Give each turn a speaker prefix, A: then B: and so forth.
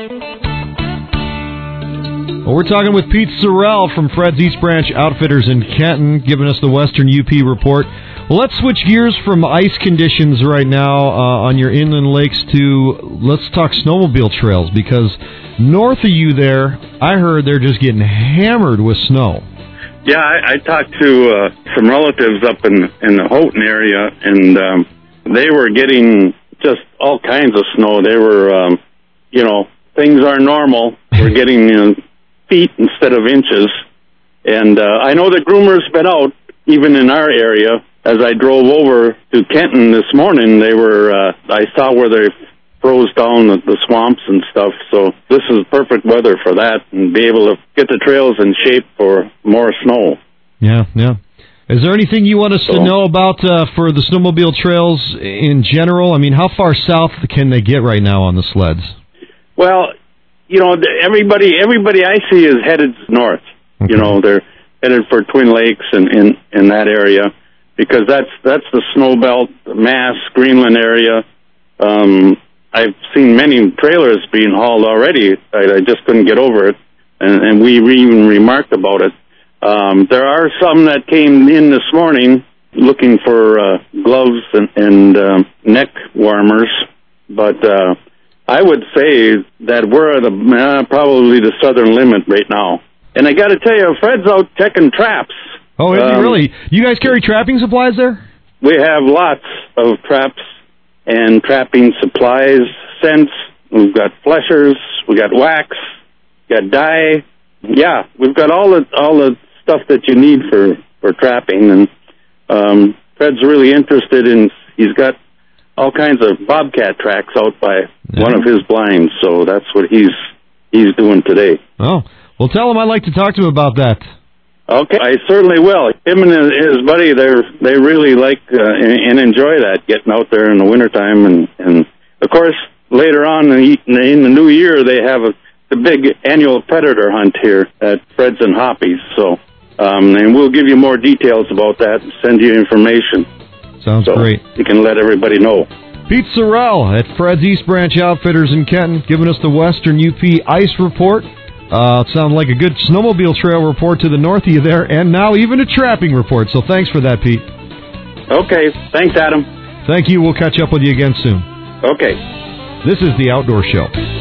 A: Well, we're talking with Pete Sorrell from Fred's East Branch Outfitters in Kenton, giving us the Western UP report. Well, let's switch gears from ice conditions right now on your inland lakes to, let's talk snowmobile trails, because north of you there, I heard they're just getting hammered with snow.
B: Yeah, I talked to some relatives up in the Houghton area, and they were getting just all kinds of snow. They were, things are normal. We're getting feet instead of inches. And I know the groomers been out, even in our area. As I drove over to Kenton this morning, I saw where they froze down the swamps and stuff. So this is perfect weather for that, and be able to get the trails in shape for more snow.
A: Yeah. Is there anything you want us to know about for the snowmobile trails in general? I mean, how far south can they get right now on the sleds?
B: Well, everybody I see is headed north. Okay. They're headed for Twin Lakes and in that area, because that's the snow belt, Mass, Greenland area. I've seen many trailers being hauled already. I just couldn't get over it, and we even remarked about it. There are some that came in this morning looking for gloves and neck warmers, but I would say that we're at probably the southern limit right now. And I got to tell you, Fred's out checking traps.
A: Oh, is he really? You guys carry trapping supplies there?
B: We have lots of traps and trapping supplies, scents. We've got fleshers, we got wax, got dye. Yeah, we've got all the stuff that you need for trapping. And Fred's really interested in. He's got all kinds of bobcat tracks out by one of his blinds, so that's what he's doing today.
A: Oh, well, tell him I'd like to talk to him about that.
B: Okay, I certainly will. Him and his buddy, they really like and enjoy that, getting out there in the wintertime. And of course, later on in the new year, they have the big annual predator hunt here at Fred's and Hoppy's. So, and we'll give you more details about that and send you information.
A: Sounds great.
B: You can let everybody know.
A: Pete Sorrell at Fred's East Branch Outfitters in Kenton, giving us the Western UP Ice Report. Sounds like a good snowmobile trail report to the north of you there, and now even a trapping report. So thanks for that, Pete.
B: Okay. Thanks, Adam.
A: Thank you. We'll catch up with you again soon.
B: Okay.
A: This is The Outdoor Show.